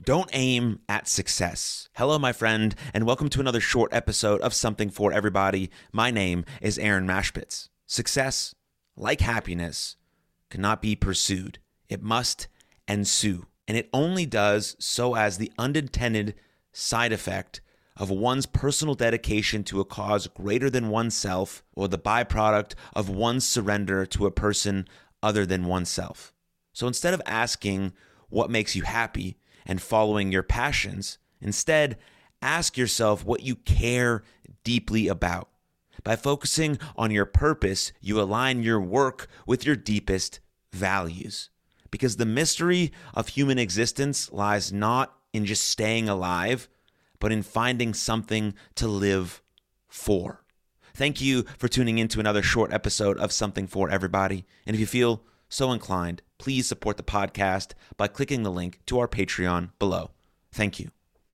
Don't aim at success. Hello, my friend, and welcome to another short episode of Something for Everybody. My name is Aaron Mashpitz. Success, like happiness, cannot be pursued. It must ensue. And it only does so as the unintended side effect of one's personal dedication to a cause greater than oneself, or the byproduct of one's surrender to a person other than oneself. So instead of asking what makes you happy and following your passions, instead ask yourself what you care deeply about. By focusing on your purpose, you align your work with your deepest values. Because the mystery of human existence lies not in just staying alive, but in finding something to live for. Thank you for tuning in to another short episode of Something for Everybody. And if you feel so inclined, please support the podcast by clicking the link to our Patreon below. Thank you.